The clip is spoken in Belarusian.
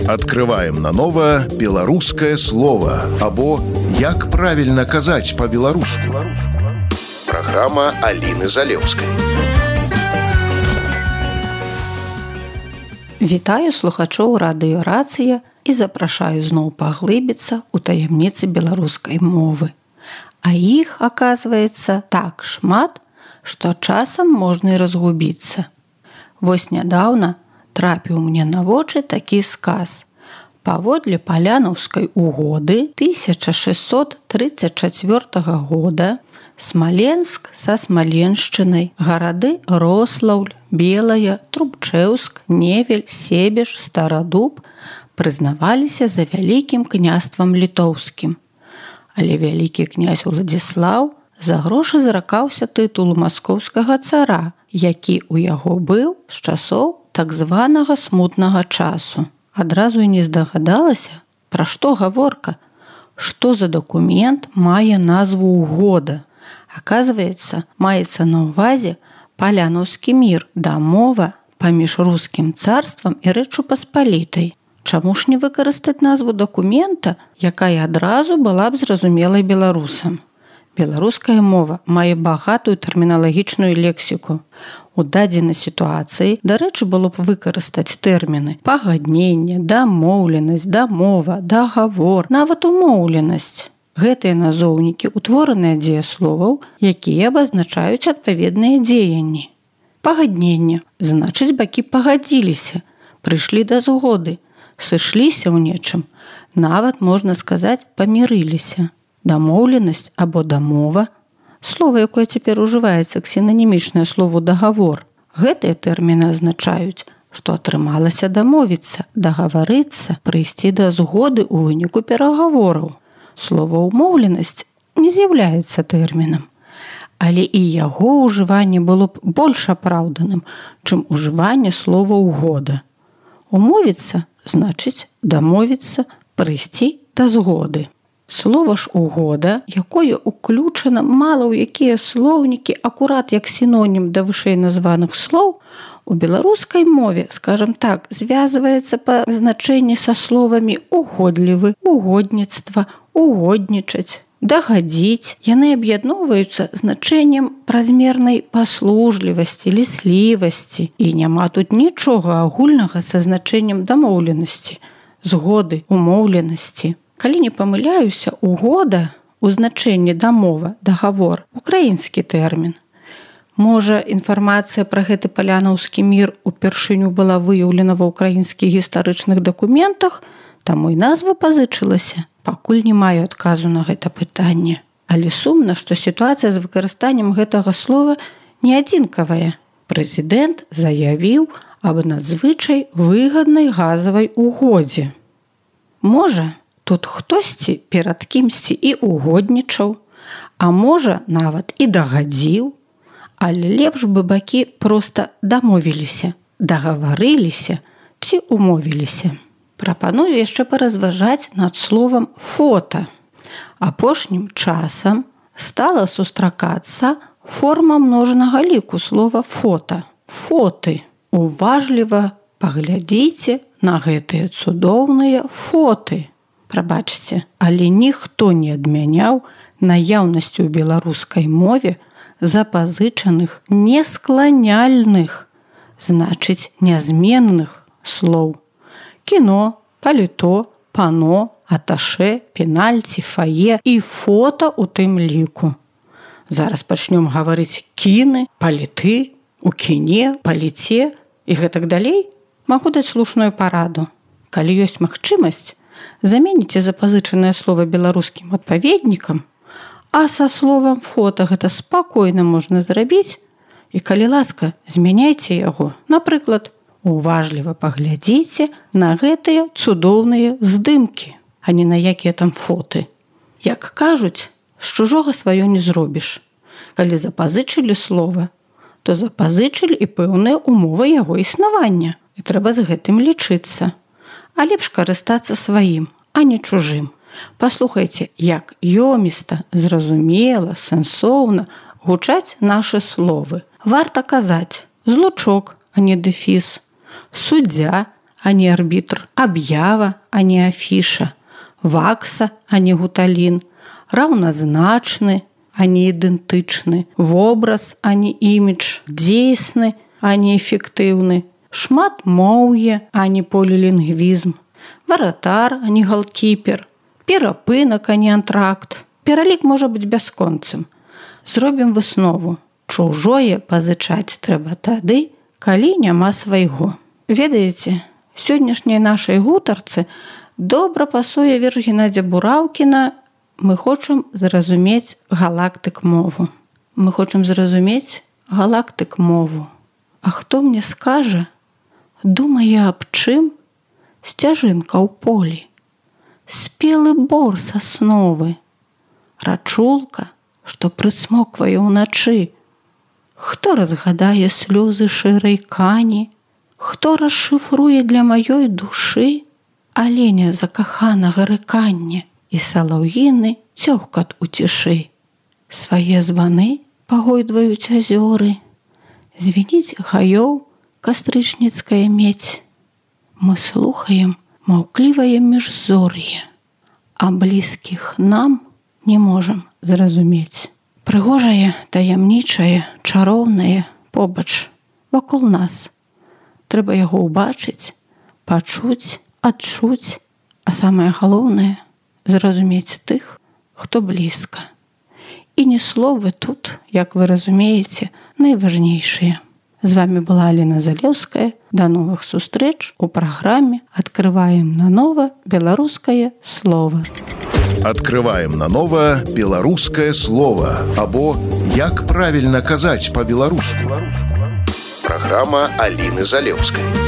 Открываем наново беларускае слово або як правильно казаць по-беларуску. Программа Алины Залеўскай. Вітаю слухачоў радыёрацыя і запрашаю зноў паглыбіцца ў таямніцы беларускай мовы. А іх, аказваецца, так шмат, што часам можна і разгубіцца. Вось нядаўна трапіў мне на вочы такі сказ. Паводле палянаўскай угоды 1634 года Смаленск са Смаленшчынай, гарады Рослаўль, Белая, Трубчэўск, Невель, Себеж, Старадуб прызнаваліся за вялікім княствам літоўскім. Але вялікі князь Уладзіслаў за грошы зракаўся тытулу маскоўскага цара, які ў яго быў з часоў так званага смутнага часу. Адразу і не здагадалася, пра што гаворка, што за дакумент мае назву угода. Аказваецца, маецца на ўвазе палянаўскі мір, дамова паміж рускім царствам і Рэччу Паспалітай. Чаму ж не выкарыстаць назву дакумента, якая адразу была б зразумелай беларусам? Беларуская мова мае багатую тэрміналагічную лексіку. У дадзенай сітуацыі, дарэчы, было б выкарыстаць тэрміны пагадненне, дамоўленасць, дамова, дагавор, нават умоўленасць. Гэтыя назоўнікі ўтвораныя дзеясловаў, якія абазначаюць адпаведныя дзеянні. Пагадненне значыць, бакі пагадзіліся, прыйшлі да згоды, сышліся ў нечым, нават, можна сказаць, памірыліся. Дамоўленасць або дамова, слова, якое цяпер ужываецца к сінанімічнае слову дагавор. Гэтыя тэрміны азначаюць, што атрымалася дамовіцца, дагаварыцца, прыйсці да згоды ў выніку перагавораў. Слова «умоўленасць» не з'яўляецца тэрмінам, але і яго ўжыванне было б больш апраўданым, чым ўжыванне слова «угода». Умовіцца значыць дамовіцца, прыйсці да згоды. Слова ж «угода», якое уключана мала ў якія слоўнікі, акурат як сінонім да вышэй названых слоў, у беларускай мове, скажам так, звязваецца па значэнні са словамі «угодлівы», «угодніцтва», «угоднічаць», «дагадзіць». Яны аб'ядноўваюцца значэннем празмернай паслужлівасці, ліслівасці. І няма тут нічога агульнага са значэннем дамоўленасці, згоды, умоўленасці. Калі не памыляюся, угода у значэнні дамова, дагавор, украінскі тэрмін. Можа, інфармацыя пра гэты палянаўскі мір упершыню была выяўлена ва ўкраінскіх гістарычных дакументах, таму і назва пазычылася. Пакуль не маю адказу на гэта пытанне. Але сумна, што сітуацыя з выкарыстаннем гэтага слова не адзінкавая. Прэзідэнт заявіў аб надзвычай выгаднай газавай угодзе. Можа, тут хтосьці перад кімсьці і угоднічаў, а можа, нават і дагадзіў, але лепш бы бакі проста дамовіліся, дагаварыліся ці умовіліся. Прапаную яшчэ паразважаць над словам «фота». Апошнім часам стала сустракацца форма множнага ліку слова «фота». Фоты. Уважліва паглядзіце на гэтыя цудоўныя фоты. Прабачце, але ніхто не адмяняў наяўнасцю ў беларускай мове запазычаных нескланяльных, значыць нязменных слоў. Кіно, паліто, пано, аташэ, пенальці, фае і фота ў тым ліку. Зараз пачнём гаварыць кіны, паліты, у кіне, паліце і гэтак далей. Магу даць слушную параду. Калі ёсць магчымасць, заменіце запазычанае слова беларускім адпаведнікам, а са словам «фота» гэта спакойна можна зрабіць, і, калі ласка, змяняйце яго. Напрыклад, уважліва паглядзіце на гэтыя цудоўныя здымкі, а не на якія там фоты. Як кажуць, з чужога сваё не зробіш. Калі запазычылі слова, то запазычылі і пэўныя умовы яго існавання, і трэба з гэтым лічыцца. А лепш карыстацца сваім, а не чужым. Паслухайце, як ёміста, зразумела, сэнсоўна гучаць нашы словы. Варта казаць «злучок», а не дэфіс, «суддзя», а не арбітр, аб'ява, а не афіша, вакса, а не гуталін, раўназначны, а не ідэнтычны, вобраз, а не імідж, дзейсны, а не эфектыўны, шматмоўе, а не полілінгвізм, варатар, а не галкіпер, перапынак, а не антракт. Пералік можа быць бясконцым. Зробім выснову. Чужое пазычаць трэба тады, калі няма свайго. Ведаеце, сённяшняй нашай гутарцы добра пасуе верш Геннадзя Бураўкіна «Мы хочам зразумець галактык мову». Мы хочам зразумець галактык мову. А хто мне скажа, думае аб чым сцяжынка ў полі, спелы бор сасновы, рачулка, што прысмоквае ўначы. Хто разгадае слёзы шэрай кані, хто расшыфруе для маёй душы аленя закаханага рыканне і салаўіны цёгкат у цішы. Свае званы пагойдваюць азёры, звініць гаёў кастрычніцкая медь. Мы слухаем маўклівае міжзор'е, а блізкіх нам не можам зразумець. Прыгожае, таямнічае, чароўнае побач вакол нас. Трэба яго ўбачыць, пачуць, адчуць, а самае галоўнае – зразумець тых, хто блізка. І не словы тут, як вы разумееце, найважнейшыя. З вами была Аліна Залеўская. До новых сустрэч у праграме «Открываем наново беларускае слово». Открываем наново беларускае слово або «Як правільна казаць па-беларуску». Праграма Аліны Залеўскай.